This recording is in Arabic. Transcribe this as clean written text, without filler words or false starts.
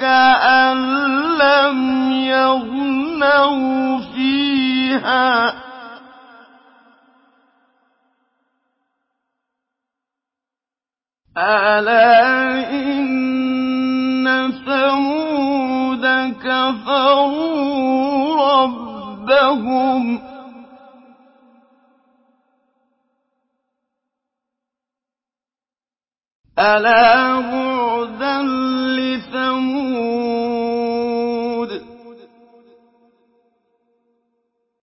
كَأَن لَّمْ يَغْنَوْا فِيهَا ۗ أَلَا إِنَّ ثَمُودَ كَفَرُوا رَبَّهُمْ ۗ أَلَا بُعْدًا لِّثَمُودَ